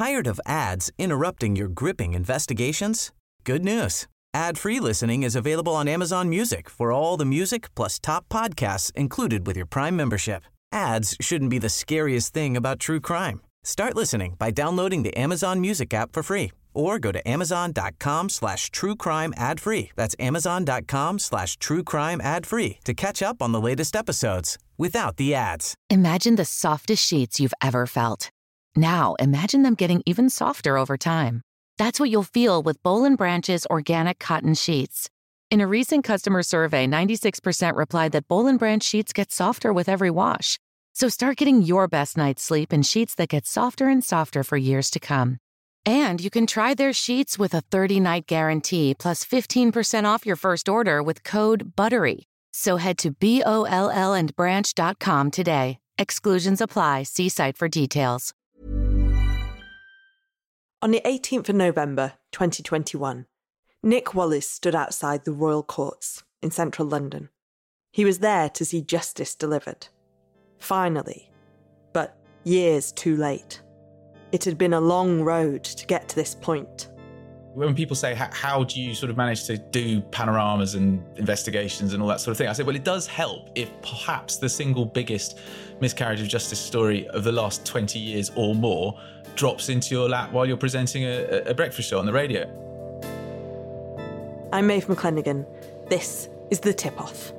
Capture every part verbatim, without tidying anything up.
Tired of ads interrupting your gripping investigations? Good news. Ad-free listening is available on Amazon Music for all the music plus top podcasts included with your Prime membership. Ads shouldn't be the scariest thing about true crime. Start listening by downloading the Amazon Music app for free or go to amazon.com slash true crime ad free. That's amazon.com slash true crime ad free to catch up on the latest episodes without the ads. Imagine the softest sheets you've ever felt. Now imagine them getting even softer over time. That's what you'll feel with Boll and Branch's organic cotton sheets. In a recent customer survey, ninety-six percent replied that Boll and Branch sheets get softer with every wash. So start getting your best night's sleep in sheets that get softer and softer for years to come. And you can try their sheets with a thirty-night guarantee plus fifteen percent off your first order with code BUTTERY. So head to B O L L and branch dot com today. Exclusions apply. See site for details. On the eighteenth of November, twenty twenty-one, Nick Wallace stood outside the Royal Courts in central London. He was there to see justice delivered. Finally, but years too late. It had been a long road to get to this point. When people say, how do you sort of manage to do panoramas and investigations and all that sort of thing? I say, well, it does help if perhaps the single biggest miscarriage of justice story of the last twenty years or more drops into your lap while you're presenting a, a breakfast show on the radio. I'm Maeve McClenaghan. This is The Tip-Off.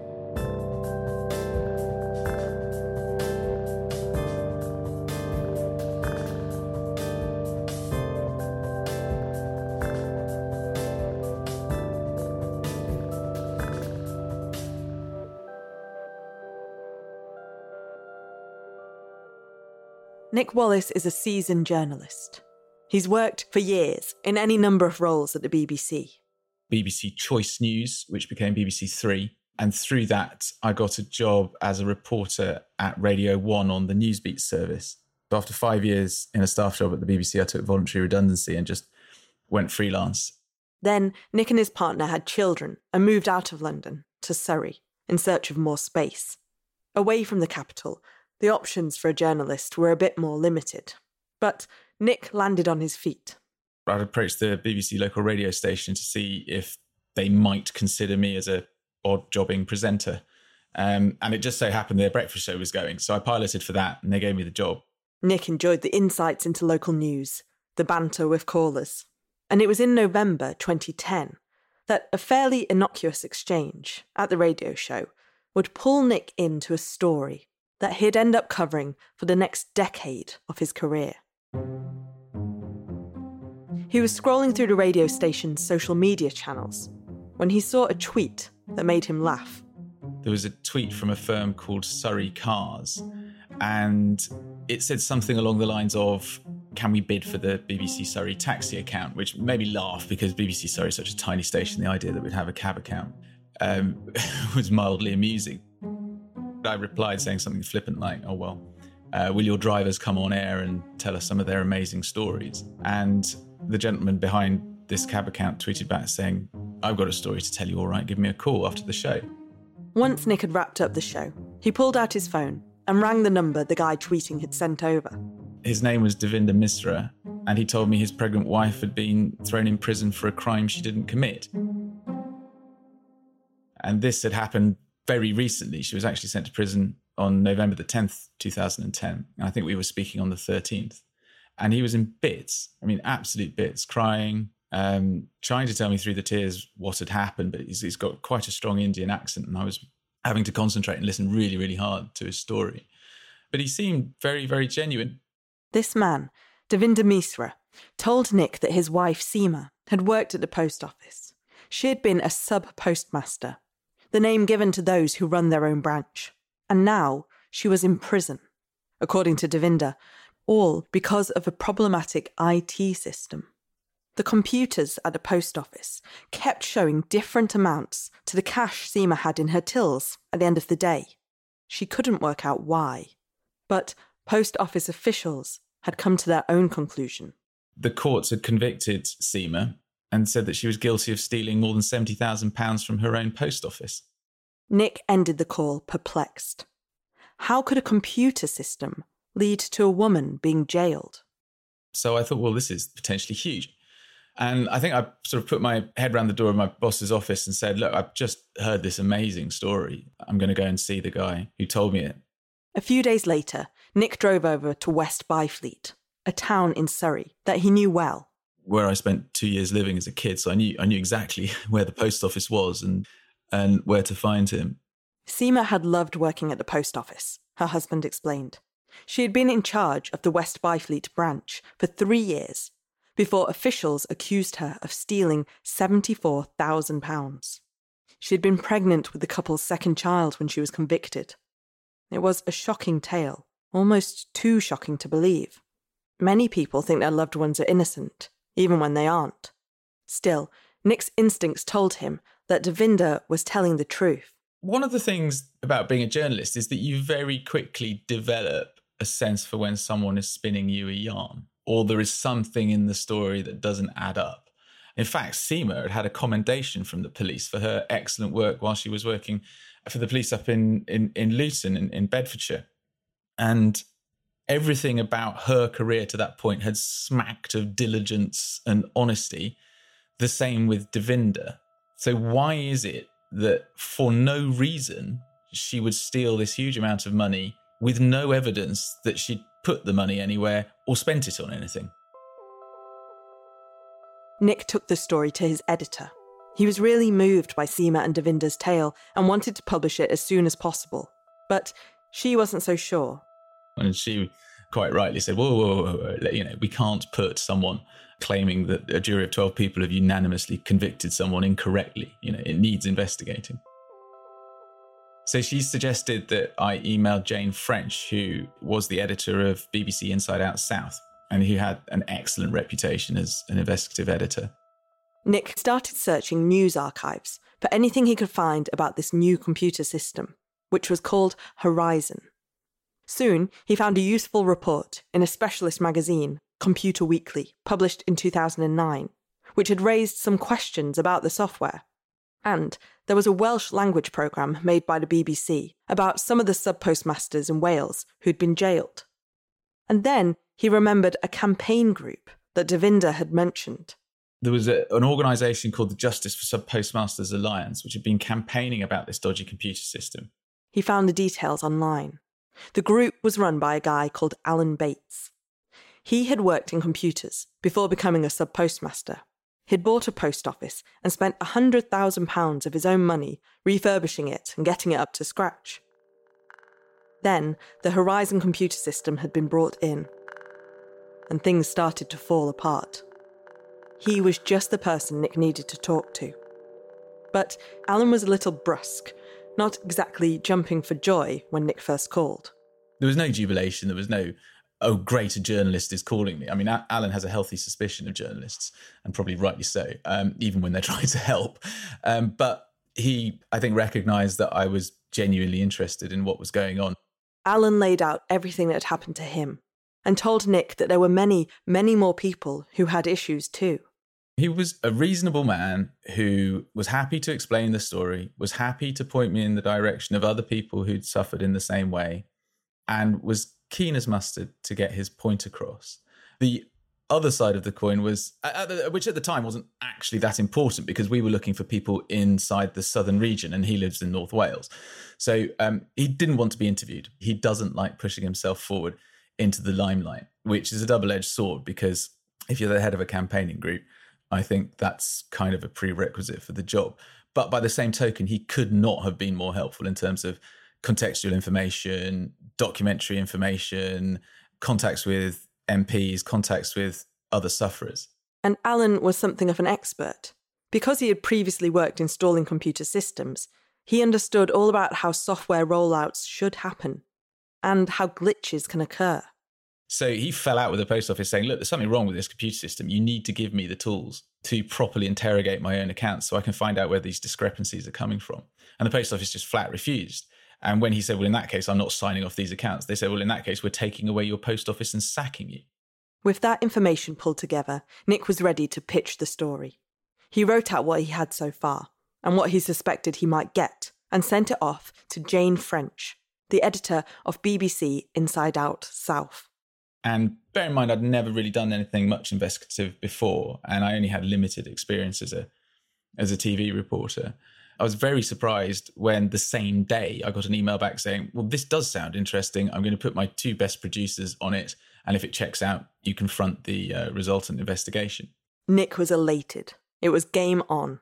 Nick Wallace is a seasoned journalist. He's worked for years in any number of roles at the B B C. B B C Choice News, which became B B C Three. And through that, I got a job as a reporter at Radio One on the Newsbeat service. So after five years in a staff job at the B B C, I took voluntary redundancy and just went freelance. Then Nick and his partner had children and moved out of London to Surrey in search of more space. Away from the capital, the options for a journalist were a bit more limited. But Nick landed on his feet. I'd approached the B B C local radio station to see if they might consider me as a odd jobbing presenter. Um, and it just so happened their breakfast show was going. So I piloted for that and they gave me the job. Nick enjoyed the insights into local news, the banter with callers. And it was in November twenty ten that a fairly innocuous exchange at the radio show would pull Nick into a story that he'd end up covering for the next decade of his career. He was scrolling through the radio station's social media channels when he saw a tweet that made him laugh. There was a tweet from a firm called Surrey Cars, and it said something along the lines of, can we bid for the B B C Surrey taxi account? Which made me laugh because B B C Surrey is such a tiny station, the idea that we'd have a cab account um, was mildly amusing. I replied saying something flippant like, oh, well, uh, will your drivers come on air and tell us some of their amazing stories? And the gentleman behind this cab account tweeted back saying, I've got a story to tell you, all right, give me a call after the show. Once Nick had wrapped up the show, he pulled out his phone and rang the number the guy tweeting had sent over. His name was Devinder Misra, and he told me his pregnant wife had been thrown in prison for a crime she didn't commit. And this had happened very recently. She was actually sent to prison on November the tenth, two thousand ten. And I think we were speaking on the thirteenth. And he was in bits, I mean, absolute bits, crying, um, trying to tell me through the tears what had happened. But he's, he's got quite a strong Indian accent. And I was having to concentrate and listen really, really hard to his story. But he seemed very, very genuine. This man, Devinder Misra, told Nick that his wife, Seema, had worked at the post office. She had been a sub-postmaster, the name given to those who run their own branch. And now she was in prison, according to Devinder, all because of a problematic I T system. The computers at the post office kept showing different amounts to the cash Seema had in her tills at the end of the day. She couldn't work out why. But post office officials had come to their own conclusion. The courts had convicted Seema and said that she was guilty of stealing more than seventy thousand pounds from her own post office. Nick ended the call perplexed. How could a computer system lead to a woman being jailed? So I thought, well, this is potentially huge. And I think I sort of put my head around the door of my boss's office and said, look, I've just heard this amazing story. I'm going to go and see the guy who told me it. A few days later, Nick drove over to West Byfleet, a town in Surrey that he knew well. Where I spent two years living as a kid, so I knew I knew exactly where the post office was and and where to find him. Seema had loved working at the post office, her husband explained. She had been in charge of the West Byfleet branch for three years before officials accused her of stealing seventy-four thousand pounds. She had been pregnant with the couple's second child when she was convicted. It was a shocking tale, almost too shocking to believe. Many people think their loved ones are innocent, even when they aren't. Still, Nick's instincts told him that Devinder was telling the truth. One of the things about being a journalist is that you very quickly develop a sense for when someone is spinning you a yarn, or there is something in the story that doesn't add up. In fact, Seema had had a commendation from the police for her excellent work while she was working for the police up in, in, in Luton, in, in Bedfordshire. And everything about her career to that point had smacked of diligence and honesty. The same with Devinder. So why is it that for no reason she would steal this huge amount of money with no evidence that she'd put the money anywhere or spent it on anything? Nick took the story to his editor. He was really moved by Seema and Devinder's tale and wanted to publish it as soon as possible. But she wasn't so sure. And she quite rightly said, whoa, whoa, whoa, whoa, you know, we can't put someone claiming that a jury of twelve people have unanimously convicted someone incorrectly. You know, it needs investigating. So she suggested that I emailed Jane French, who was the editor of B B C Inside Out South, and who had an excellent reputation as an investigative editor. Nick started searching news archives for anything he could find about this new computer system, which was called Horizon. Soon, he found a useful report in a specialist magazine, Computer Weekly, published in two thousand nine, which had raised some questions about the software. And there was a Welsh language programme made by the B B C about some of the sub-postmasters in Wales who'd been jailed. And then he remembered a campaign group that Devinder had mentioned. There was a, an organisation called the Justice for Sub-Postmasters Alliance, which had been campaigning about this dodgy computer system. He found the details online. The group was run by a guy called Alan Bates. He had worked in computers before becoming a sub-postmaster. He'd bought a post office and spent one hundred thousand pounds of his own money refurbishing it and getting it up to scratch. Then the Horizon computer system had been brought in, and things started to fall apart. He was just the person Nick needed to talk to. But Alan was a little brusque, not exactly jumping for joy when Nick first called. There was no jubilation, there was no, oh, great, a journalist is calling me. I mean, Alan has a healthy suspicion of journalists, and probably rightly so, um, even when they're trying to help. Um, but he, I think, recognised that I was genuinely interested in what was going on. Alan laid out everything that had happened to him and told Nick that there were many, many more people who had issues too. He was a reasonable man who was happy to explain the story, was happy to point me in the direction of other people who'd suffered in the same way, and was keen as mustard to get his point across. The other side of the coin was, which at the time wasn't actually that important because we were looking for people inside the southern region and he lives in North Wales. So um, he didn't want to be interviewed. He doesn't like pushing himself forward into the limelight, which is a double-edged sword because if you're the head of a campaigning group, I think that's kind of a prerequisite for the job. But by the same token, he could not have been more helpful in terms of contextual information, documentary information, contacts with M Ps, contacts with other sufferers. And Alan was something of an expert. Because he had previously worked installing computer systems, he understood all about how software rollouts should happen and how glitches can occur. So he fell out with the post office saying, look, there's something wrong with this computer system. You need to give me the tools to properly interrogate my own accounts so I can find out where these discrepancies are coming from. And the post office just flat refused. And when he said, well, in that case, I'm not signing off these accounts, they said, well, in that case, we're taking away your post office and sacking you. With that information pulled together, Nick was ready to pitch the story. He wrote out what he had so far and what he suspected he might get and sent it off to Jane French, the editor of B B C Inside Out South. And bear in mind, I'd never really done anything much investigative before, and I only had limited experience as a as a T V reporter. I was very surprised when the same day I got an email back saying, well, this does sound interesting. I'm going to put my two best producers on it, and if it checks out, you can front the uh, resultant investigation. Nick was elated. It was game on.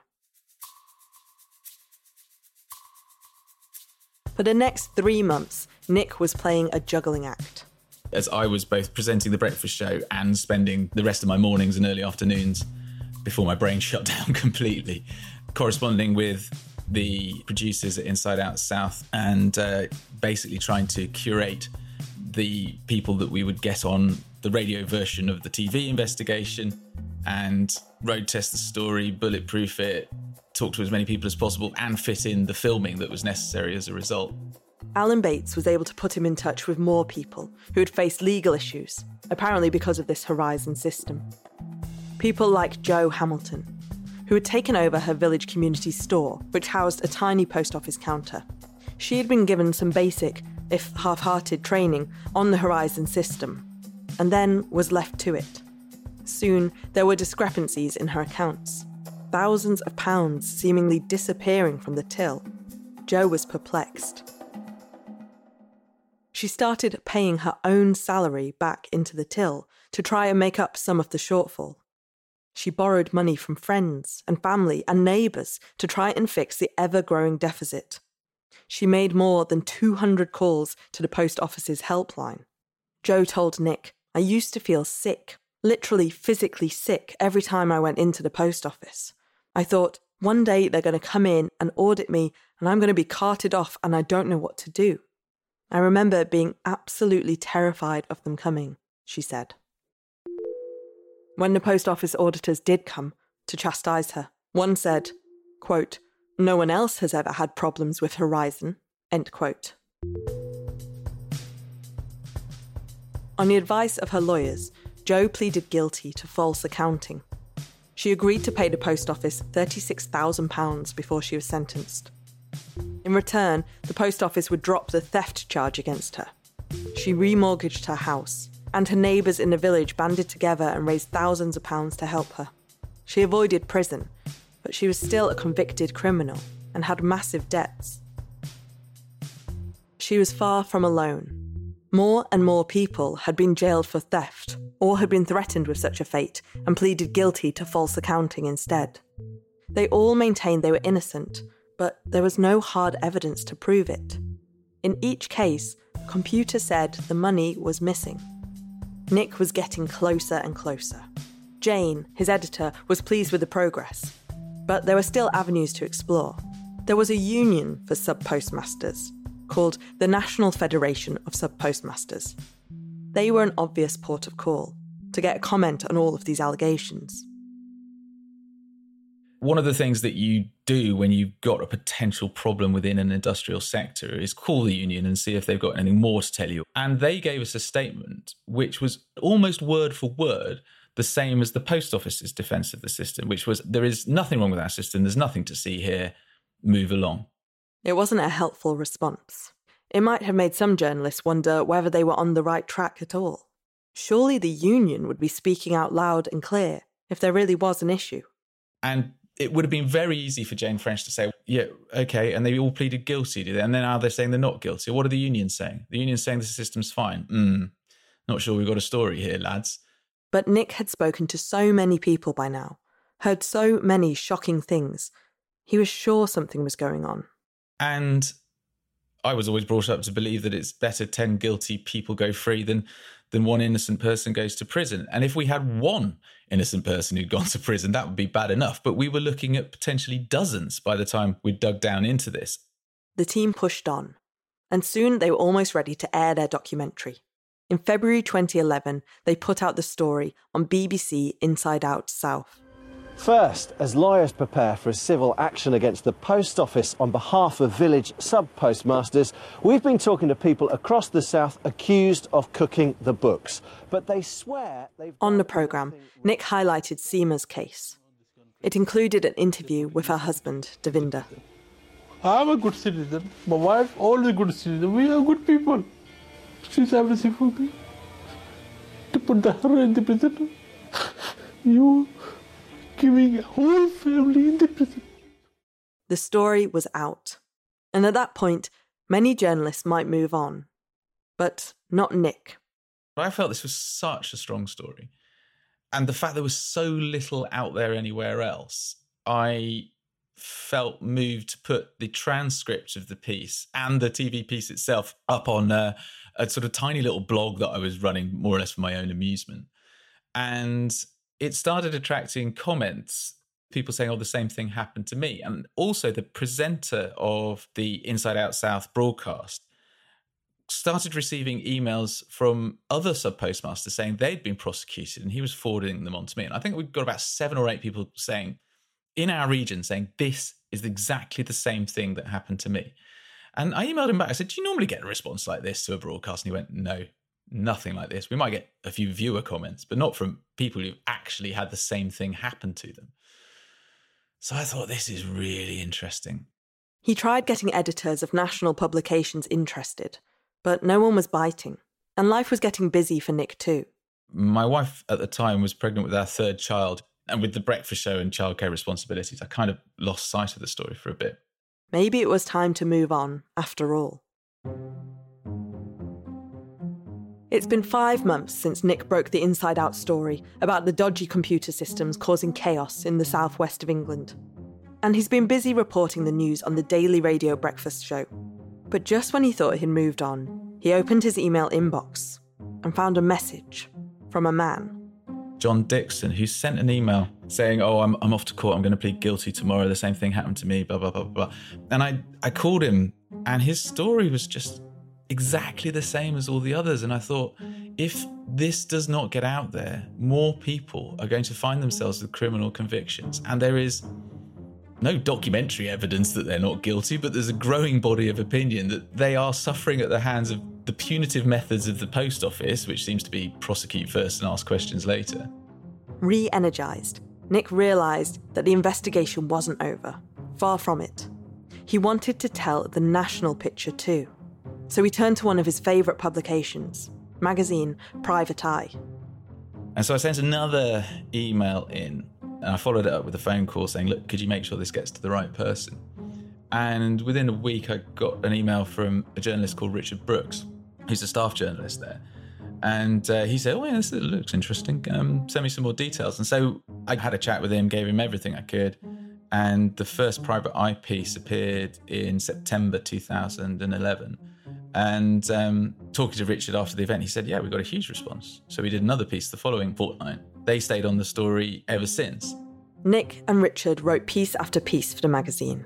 For the next three months, Nick was playing a juggling act. As I was both presenting the breakfast show and spending the rest of my mornings and early afternoons before my brain shut down completely, corresponding with the producers at Inside Out South and uh, basically trying to curate the people that we would get on the radio version of the T V investigation and road test the story, bulletproof it, talk to as many people as possible and fit in the filming that was necessary as a result. Alan Bates was able to put him in touch with more people who had faced legal issues, apparently because of this Horizon system. People like Jo Hamilton, who had taken over her village community store, which housed a tiny post office counter. She had been given some basic, if half-hearted, training on the Horizon system, and then was left to it. Soon, there were discrepancies in her accounts. Thousands of pounds seemingly disappearing from the till. Jo was perplexed. She started paying her own salary back into the till to try and make up some of the shortfall. She borrowed money from friends and family and neighbours to try and fix the ever-growing deficit. She made more than two hundred calls to the post office's helpline. Jo told Nick, "I used to feel sick, literally physically sick every time I went into the post office. I thought, one day they're going to come in and audit me and I'm going to be carted off and I don't know what to do. I remember being absolutely terrified of them coming," she said. When the post office auditors did come to chastise her, one said, quote, "No one else has ever had problems with Horizon," end quote. On the advice of her lawyers, Jo pleaded guilty to false accounting. She agreed to pay the post office thirty-six thousand pounds before she was sentenced. In return, the post office would drop the theft charge against her. She remortgaged her house, and her neighbours in the village banded together and raised thousands of pounds to help her. She avoided prison, but she was still a convicted criminal and had massive debts. She was far from alone. More and more people had been jailed for theft or had been threatened with such a fate and pleaded guilty to false accounting instead. They all maintained they were innocent, but there was no hard evidence to prove it. In each case, the computer said the money was missing. Nick was getting closer and closer. Jane, his editor, was pleased with the progress, but there were still avenues to explore. There was a union for sub-postmasters called the National Federation of Sub-Postmasters. They were an obvious port of call to get a comment on all of these allegations. One of the things that you do when you've got a potential problem within an industrial sector is call the union and see if they've got anything more to tell you. And they gave us a statement which was almost word for word the same as the post office's defence of the system, which was, there is nothing wrong with our system, there's nothing to see here, move along. It wasn't a helpful response. It might have made some journalists wonder whether they were on the right track at all. Surely the union would be speaking out loud and clear if there really was an issue. And it would have been very easy for Jane French to say, yeah, okay, and they all pleaded guilty, did they? And then now they're saying they're not guilty. What are the unions saying? The union's saying the system's fine. Hmm, not sure we've got a story here, lads. But Nick had spoken to so many people by now, heard so many shocking things. He was sure something was going on. And I was always brought up to believe that it's better ten guilty people go free than than one innocent person goes to prison. And if we had one innocent person who'd gone to prison, that would be bad enough. But we were looking at potentially dozens by the time we dug down into this. The team pushed on, and soon they were almost ready to air their documentary. In February twenty eleven, they put out the story on B B C Inside Out South. First, as lawyers prepare for a civil action against the post office on behalf of village sub-postmasters, we've been talking to people across the south accused of cooking the books. But they swear they've... On the programme, Nick highlighted Seema's case. It included an interview with her husband, Devinder. I'm a good citizen. My wife, all the good citizens. We are good people. She's everything for me. to put the her in the prison. You giving a whole family in the prison. The story was out. And at that point, many journalists might move on. But not Nick. I felt this was such a strong story. And the fact there was so little out there anywhere else, I felt moved to put the transcript of the piece and the T V piece itself up on a, a sort of tiny little blog that I was running more or less for my own amusement. And it started attracting comments, people saying, oh, the same thing happened to me. And also the presenter of the Inside Out South broadcast started receiving emails from other sub-postmasters saying they'd been prosecuted, and he was forwarding them on to me. And I think we've got about seven or eight people saying, in our region, saying this is exactly the same thing that happened to me. And I emailed him back. I said, do you normally get a response like this to a broadcast? And he went, no, nothing like this. We might get a few viewer comments, but not from people who've actually had the same thing happen to them. So I thought, this is really interesting. He tried getting editors of national publications interested, but no one was biting. And life was getting busy for Nick too. My wife at the time was pregnant with our third child. And with the breakfast show and childcare responsibilities, I kind of lost sight of the story for a bit. Maybe it was time to move on, after all. It's been five months since Nick broke the Inside Out story about the dodgy computer systems causing chaos in the southwest of England. And he's been busy reporting the news on the daily radio breakfast show. But just when he thought he'd moved on, he opened his email inbox and found a message from a man. John Dixon, who sent an email saying, oh, I'm I'm off to court, I'm going to plead guilty tomorrow, the same thing happened to me, blah, blah, blah, blah. And I, I called him, and his story was just exactly the same as all the others. And I thought, if this does not get out there, more people are going to find themselves with criminal convictions. And there is no documentary evidence that they're not guilty, but there's a growing body of opinion that they are suffering at the hands of the punitive methods of the post office, which seems to be prosecute first and ask questions later. Re-energised, Nick realised that the investigation wasn't over. Far from it. He wanted to tell the national picture too. So he turned to one of his favourite publications, magazine Private Eye. And so I sent another email in, and I followed it up with a phone call saying, look, could you make sure this gets to the right person? And within a week, I got an email from a journalist called Richard Brooks, who's a staff journalist there. And uh, he said, oh, yeah, this looks interesting. Um, send me some more details. And so I had a chat with him, gave him everything I could. And the first Private Eye piece appeared in September two thousand eleven. And um, talking to Richard after the event, he said, yeah, we got a huge response. So we did another piece the following fortnight. They stayed on the story ever since. Nick and Richard wrote piece after piece for the magazine.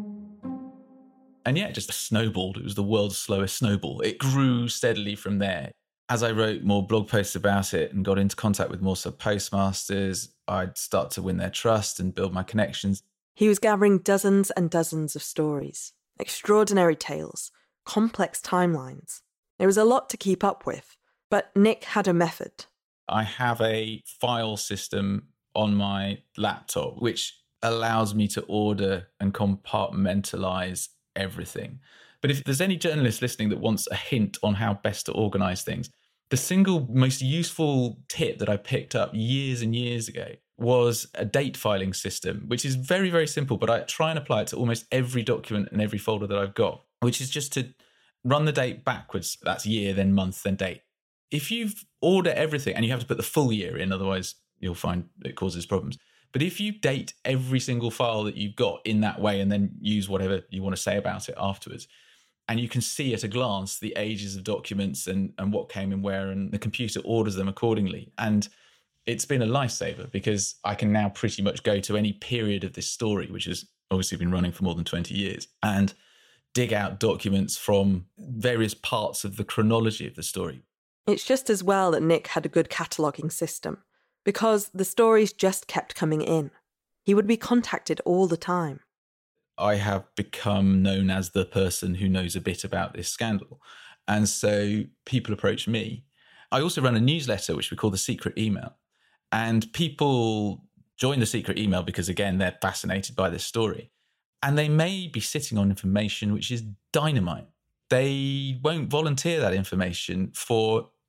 And yeah, it just snowballed. It was the world's slowest snowball. It grew steadily from there. As I wrote more blog posts about it and got into contact with more sub-postmasters, I'd start to win their trust and build my connections. He was gathering dozens and dozens of stories, extraordinary tales, complex timelines. It was a lot to keep up with, but Nick had a method. I have a file system on my laptop which allows me to order and compartmentalise everything. But if there's any journalist listening that wants a hint on how best to organise things, the single most useful tip that I picked up years and years ago was a date filing system, which is very, very simple, but I try and apply it to almost every document and every folder that I've got, which is just to run the date backwards. That's year, then month, then date. If you've ordered everything, and you have to put the full year in, otherwise you'll find it causes problems. But if you date every single file that you've got in that way and then use whatever you want to say about it afterwards, and you can see at a glance the ages of documents and, and what came in where, and the computer orders them accordingly. And it's been a lifesaver because I can now pretty much go to any period of this story, which has obviously been running for more than twenty years, and dig out documents from various parts of the chronology of the story. It's just as well that Nick had a good cataloguing system, because the stories just kept coming in. He would be contacted all the time. I have become known as the person who knows a bit about this scandal. And so people approach me. I also run a newsletter, which we call The Secret Email. And people join The Secret Email because, again, they're fascinated by this story. And they may be sitting on information which is dynamite. They won't volunteer that information for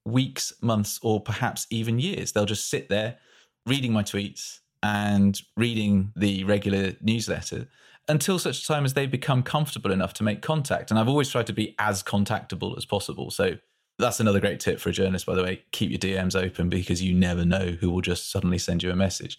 weeks, months, or perhaps even years. They'll just sit there reading my tweets and reading the regular newsletter until such time as they become comfortable enough to make contact. And I've always tried to be as contactable as possible. So that's another great tip for a journalist, by the way. Keep your D Ms open, because you never know who will just suddenly send you a message.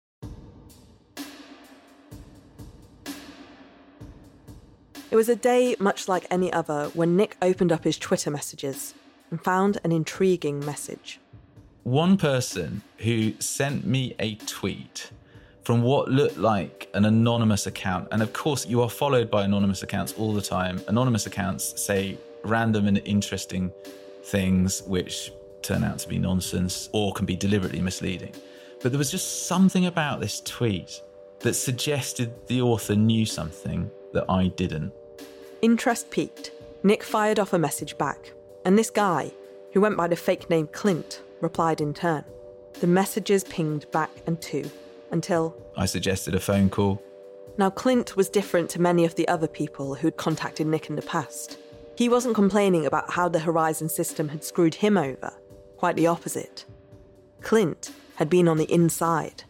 It was a day much like any other when Nick opened up his Twitter messages and found an intriguing message. One person who sent me a tweet from what looked like an anonymous account. And of course, you are followed by anonymous accounts all the time. Anonymous accounts say random and interesting things which turn out to be nonsense or can be deliberately misleading. But there was just something about this tweet that suggested the author knew something that I didn't. Interest piqued. Nick fired off a message back, and this guy, who went by the fake name Clint, replied in turn. The messages pinged back and to, until I suggested a phone call. Now, Clint was different to many of the other people who'd contacted Nick in the past. He wasn't complaining about how the Horizon system had screwed him over. Quite the opposite. Clint had been on the inside.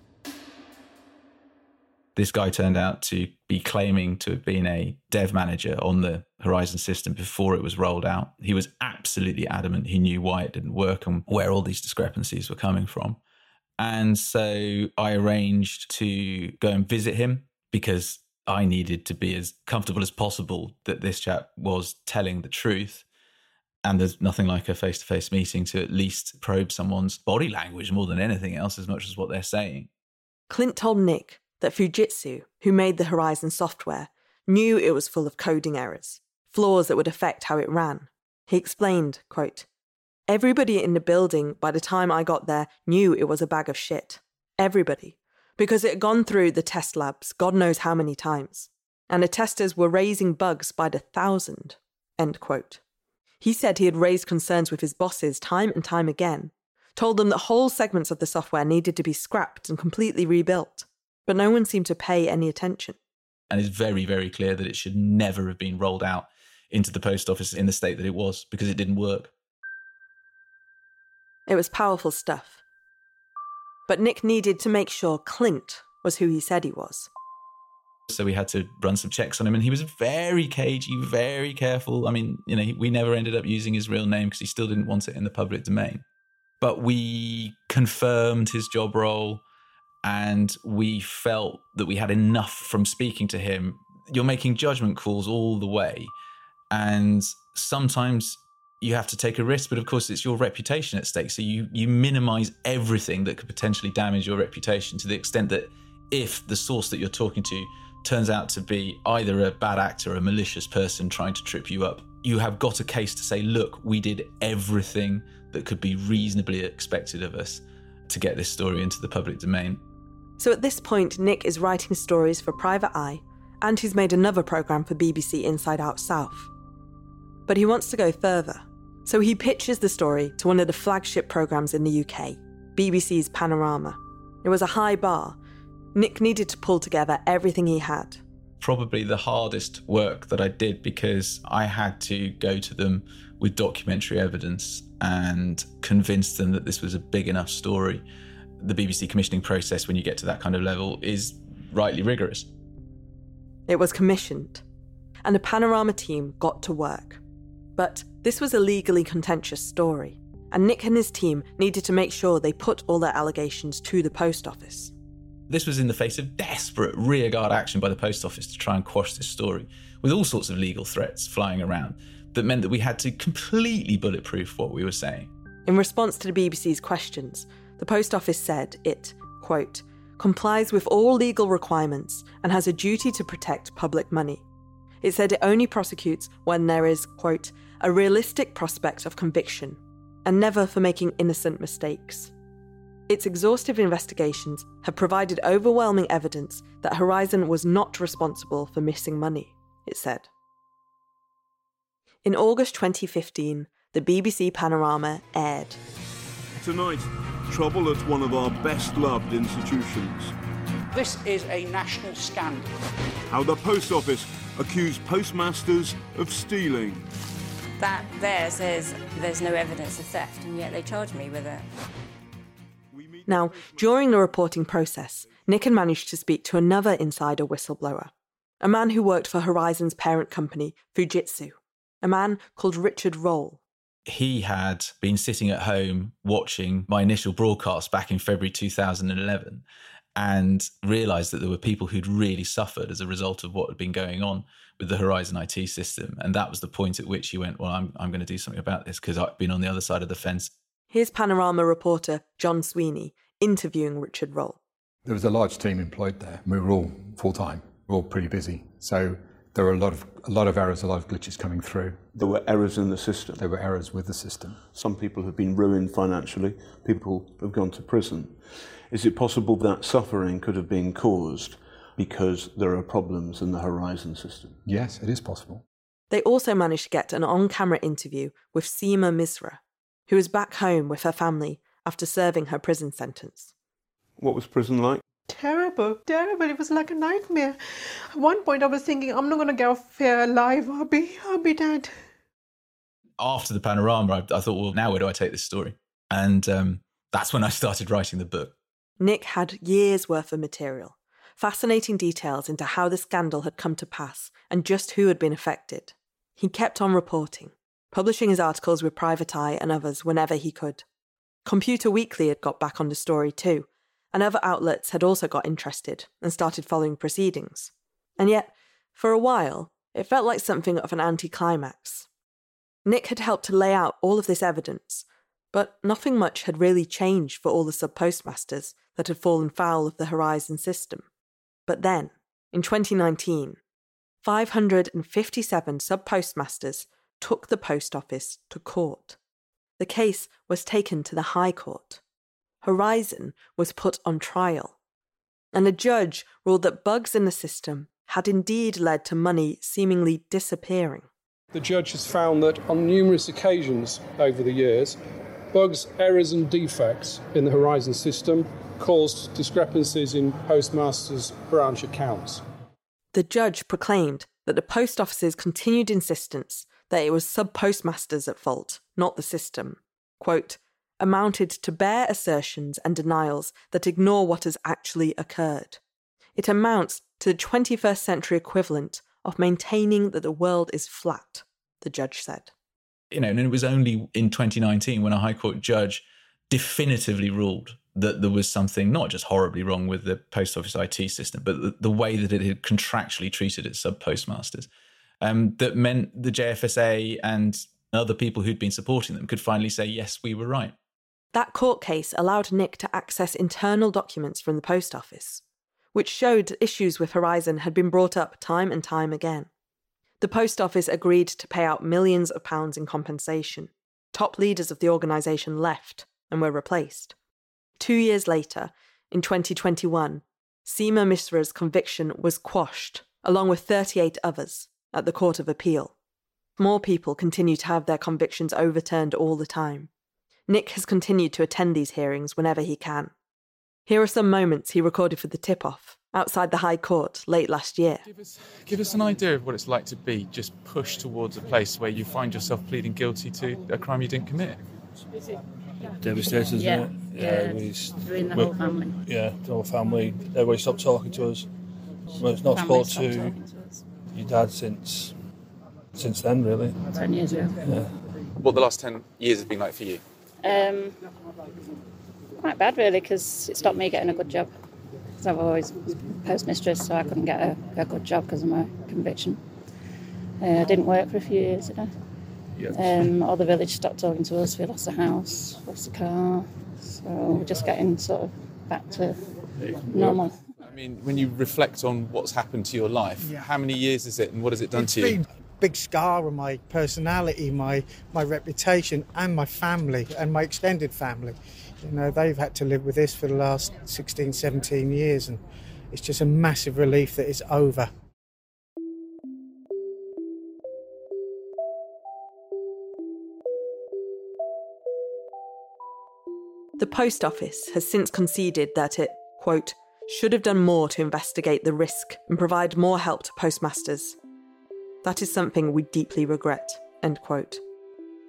This guy turned out to be claiming to have been a dev manager on the Horizon system before it was rolled out. He was absolutely adamant he knew why it didn't work and where all these discrepancies were coming from. And so I arranged to go and visit him, because I needed to be as comfortable as possible that this chap was telling the truth. And there's nothing like a face-to-face meeting to at least probe someone's body language more than anything else, as much as what they're saying. Clint told Nick that Fujitsu, who made the Horizon software, knew it was full of coding errors, flaws that would affect how it ran. He explained, quote, "Everybody in the building by the time I got there knew it was a bag of shit. Everybody. Because it had gone through the test labs God knows how many times. And the testers were raising bugs by the thousand." End quote. He said he had raised concerns with his bosses time and time again, told them that whole segments of the software needed to be scrapped and completely rebuilt. But no one seemed to pay any attention. And it's very, very clear that it should never have been rolled out into the post office in the state that it was, because it didn't work. It was powerful stuff. But Nick needed to make sure Clint was who he said he was. So we had to run some checks on him, and he was very cagey, very careful. I mean, you know, we never ended up using his real name because he still didn't want it in the public domain. But we confirmed his job role, and we felt that we had enough from speaking to him. You're making judgment calls all the way, and sometimes you have to take a risk, but of course it's your reputation at stake. So you you minimize everything that could potentially damage your reputation, to the extent that if the source that you're talking to turns out to be either a bad actor or a malicious person trying to trip you up, you have got a case to say, look, we did everything that could be reasonably expected of us to get this story into the public domain. So at this point, Nick is writing stories for Private Eye, and he's made another programme for B B C Inside Out South. But he wants to go further. So he pitches the story to one of the flagship programmes in the U K, B B C's Panorama. It was a high bar. Nick needed to pull together everything he had. Probably the hardest work that I did, because I had to go to them with documentary evidence and convince them that this was a big enough story. The B B C commissioning process, when you get to that kind of level, is rightly rigorous. It was commissioned, and the Panorama team got to work. But this was a legally contentious story, and Nick and his team needed to make sure they put all their allegations to the post office. This was in the face of desperate rearguard action by the post office to try and quash this story, with all sorts of legal threats flying around that meant that we had to completely bulletproof what we were saying. In response to the B B C's questions, the post office said it, quote, complies with all legal requirements and has a duty to protect public money. It said it only prosecutes when there is, quote, a realistic prospect of conviction, and never for making innocent mistakes. Its exhaustive investigations have provided overwhelming evidence that Horizon was not responsible for missing money, it said. In August twenty fifteen, the B B C Panorama aired. Tonight, trouble at one of our best-loved institutions. This is a national scandal. How the Post Office accused postmasters of stealing. That there says there's no evidence of theft, and yet they charge me with it. Now, during the reporting process, Nick had managed to speak to another insider whistleblower, a man who worked for Horizon's parent company, Fujitsu, a man called Richard Roll. He had been sitting at home watching my initial broadcast back in February two thousand eleven and realised that there were people who'd really suffered as a result of what had been going on with the Horizon I T system. And that was the point at which he went, well, I'm, I'm going to do something about this because I've been on the other side of the fence. Here's Panorama reporter John Sweeney interviewing Richard Roll. There was a large team employed there. We were all full-time. We were all pretty busy. So there were a lot of a lot of errors, a lot of glitches coming through. There were errors in the system. There were errors with the system. Some people have been ruined financially. People have gone to prison. Is it possible that suffering could have been caused because there are problems in the Horizon system? Yes, it is possible. They also managed to get an on-camera interview with Seema Misra, who was back home with her family after serving her prison sentence. What was prison like? Terrible, terrible. It was like a nightmare. At one point I was thinking, I'm not going to get off here alive. I'll be, I'll be dead. After the Panorama, I, I thought, well, now where do I take this story? And um, that's when I started writing the book. Nick had years' worth of material, fascinating details into how the scandal had come to pass and just who had been affected. He kept on reporting, publishing his articles with Private Eye and others whenever he could. Computer Weekly had got back on the story too, and other outlets had also got interested and started following proceedings. And yet, for a while, it felt like something of an anticlimax. Nick had helped to lay out all of this evidence, but nothing much had really changed for all the sub-postmasters that had fallen foul of the Horizon system. But then, in twenty nineteen, five hundred fifty-seven sub-postmasters took the post office to court. The case was taken to the High Court. Horizon was put on trial, and a judge ruled that bugs in the system had indeed led to money seemingly disappearing. The judge has found that on numerous occasions over the years, bugs, errors and defects in the Horizon system caused discrepancies in postmasters' branch accounts. The judge proclaimed that the post office's continued insistence that it was sub-postmasters at fault, not the system, quote, amounted to bare assertions and denials that ignore what has actually occurred. It amounts to the twenty-first century equivalent of maintaining that the world is flat, the judge said. You know, and it was only in twenty nineteen when a High Court judge definitively ruled that there was something not just horribly wrong with the post office I T system, but the, the way that it had contractually treated its sub-postmasters, um, that meant the J F S A and other people who'd been supporting them could finally say, yes, we were right. That court case allowed Nick to access internal documents from the post office, which showed that issues with Horizon had been brought up time and time again. The post office agreed to pay out millions of pounds in compensation. Top leaders of the organisation left and were replaced. Two years later, in twenty twenty-one, Seema Misra's conviction was quashed, along with thirty-eight others, at the Court of Appeal. More people continue to have their convictions overturned all the time. Nick has continued to attend these hearings whenever he can. Here are some moments he recorded for the tip-off outside the High Court late last year. Give us, give us an idea of what it's like to be just pushed towards a place where you find yourself pleading guilty to a crime you didn't commit. Devastated, Yeah, isn't it? yeah, we, ruined the whole family. Yeah, the whole family. Everybody stopped talking to us. Well, it's not Family spoke stopped to, talking to us. your dad since since then, really. Ten years ago. Yeah. What the last ten years have been like for you? Um, quite bad, really, because it stopped me getting a good job. Because I've always been postmistress, so I couldn't get a, a good job because of my conviction. Uh, I didn't work for a few years. Did I? Yes. Um, all the village stopped talking to us. We lost a house, lost a car. So we're just getting sort of back to normal. I mean, when you reflect on what's happened to your life, Yeah. how many years is it and what has it done It's to you? been a big scar on my personality, my my reputation and my family and my extended family. You know, they've had to live with this for the last sixteen, seventeen years, and it's just a massive relief that it's over. The post office has since conceded that it, quote, should have done more to investigate the risk and provide more help to postmasters. That is something we deeply regret, end quote.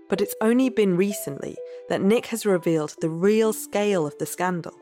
But it's only been recently that Nick has revealed the real scale of the scandal.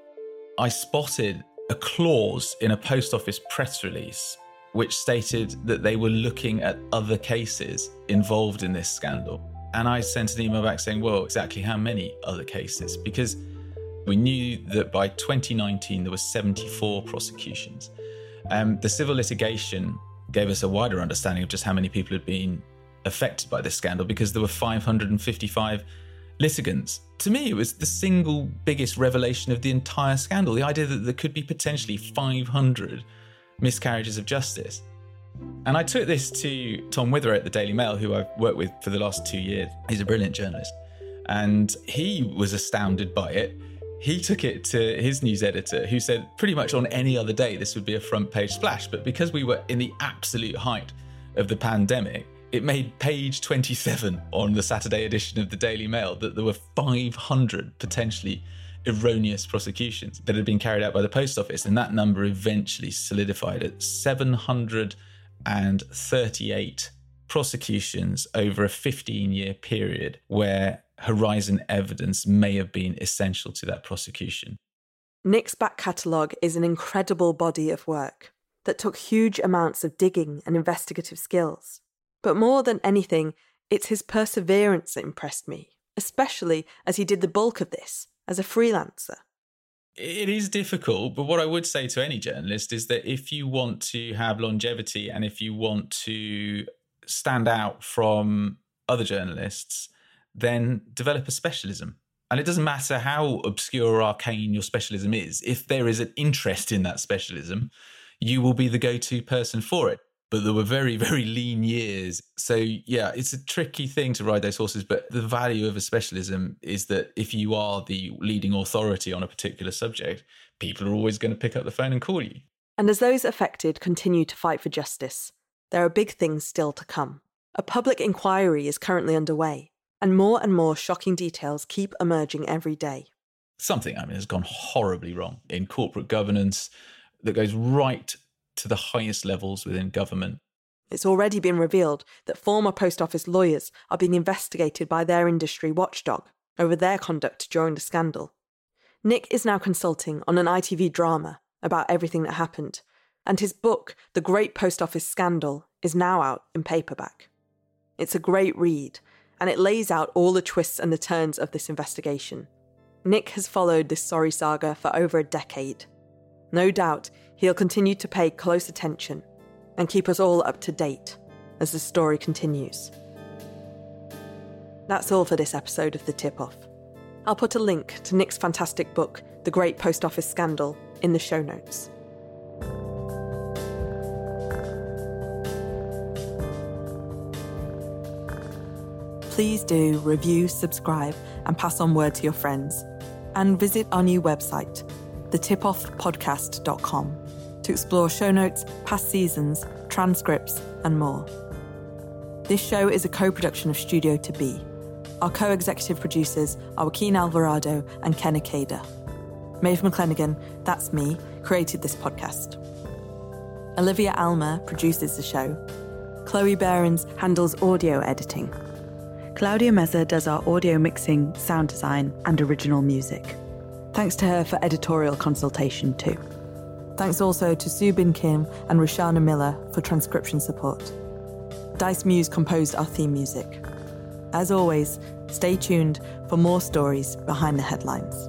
I spotted a clause in a post office press release which stated that they were looking at other cases involved in this scandal. And I sent an email back saying, well, exactly how many other cases? Because we knew that by twenty nineteen, there were seventy-four prosecutions. Um, the civil litigation gave us a wider understanding of just how many people had been affected by this scandal, because there were five hundred fifty-five litigants. To me, it was the single biggest revelation of the entire scandal, the idea that there could be potentially five hundred miscarriages of justice. And I took this to Tom Wither at the Daily Mail, who I've worked with for the last two years. He's a brilliant journalist. And he was astounded by it. He took it to his news editor, who said pretty much on any other day this would be a front page splash. But because we were in the absolute height of the pandemic, it made page twenty-seven on the Saturday edition of the Daily Mail that there were five hundred potentially erroneous prosecutions that had been carried out by the post office. And that number eventually solidified at seven hundred thirty-eight prosecutions over a fifteen-year period where Horizon evidence may have been essential to that prosecution. Nick's back catalogue is an incredible body of work that took huge amounts of digging and investigative skills. But more than anything, it's his perseverance that impressed me, especially as he did the bulk of this as a freelancer. It is difficult, but what I would say to any journalist is that if you want to have longevity and if you want to stand out from other journalists, then develop a specialism. And it doesn't matter how obscure or arcane your specialism is. If there is an interest in that specialism, you will be the go-to person for it. But there were very, very lean years. So, yeah, it's a tricky thing to ride those horses. But the value of a specialism is that if you are the leading authority on a particular subject, people are always going to pick up the phone and call you. And as those affected continue to fight for justice, there are big things still to come. A public inquiry is currently underway, and more and more shocking details keep emerging every day. Something, I mean, has gone horribly wrong in corporate governance that goes right to the highest levels within government. It's already been revealed that former post office lawyers are being investigated by their industry watchdog over their conduct during the scandal. Nick is now consulting on an I T V drama about everything that happened, and his book, The Great Post Office Scandal, is now out in paperback. It's a great read, and it lays out all the twists and the turns of this investigation. Nick has followed this sorry saga for over a decade. No doubt he'll continue to pay close attention and keep us all up to date as the story continues. That's all for this episode of The Tip-Off. I'll put a link to Nick's fantastic book, The Great Post Office Scandal, in the show notes. Please do review, subscribe, and pass on word to your friends. And visit our new website, the tip off podcast dot com, to explore show notes, past seasons, transcripts, and more. This show is a co-production of Studio To Be. Our co-executive producers are Joaquin Alvarado and Ken Ikeda. Maeve McClenaghan, that's me, created this podcast. Olivia Almer produces the show. Chloe Behrens handles audio editing. Claudia Meza does our audio mixing, sound design, and original music. Thanks to her for editorial consultation too. Thanks also to Subin Kim and Roshana Miller for transcription support. Dice Muse composed our theme music. As always, stay tuned for more stories behind the headlines.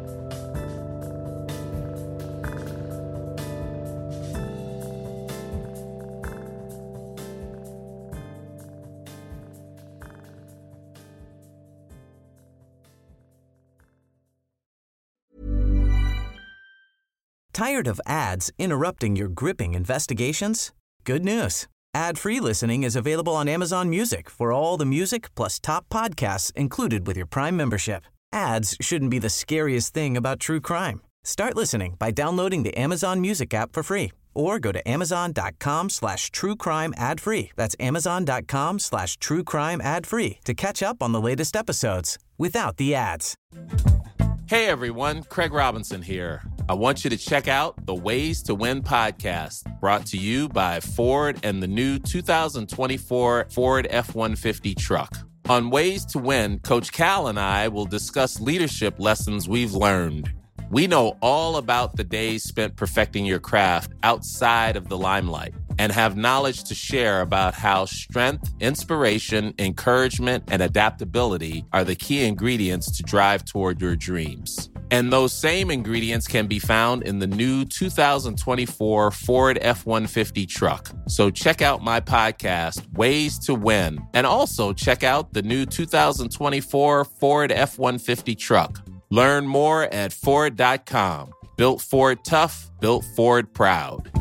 Tired of ads interrupting your gripping investigations? Good news. Ad-free listening is available on Amazon Music for all the music plus top podcasts included with your Prime membership. Ads shouldn't be the scariest thing about true crime. Start listening by downloading the Amazon Music app for free or go to amazon.com slash true crime ad free. That's amazon.com slash true crime ad free to catch up on the latest episodes without the ads. Hey everyone, Craig Robinson here. I want you to check out the Ways to Win podcast, brought to you by Ford and the new two thousand twenty-four Ford F one fifty truck. On Ways to Win, Coach Cal and I will discuss leadership lessons we've learned. We know all about the days spent perfecting your craft outside of the limelight and have knowledge to share about how strength, inspiration, encouragement, and adaptability are the key ingredients to drive toward your dreams. And those same ingredients can be found in the new two thousand twenty-four Ford F one fifty truck. So check out my podcast, Ways to Win, and also check out the new two thousand twenty-four Ford F one fifty truck. Learn more at Ford dot com. Built Ford tough, built Ford proud.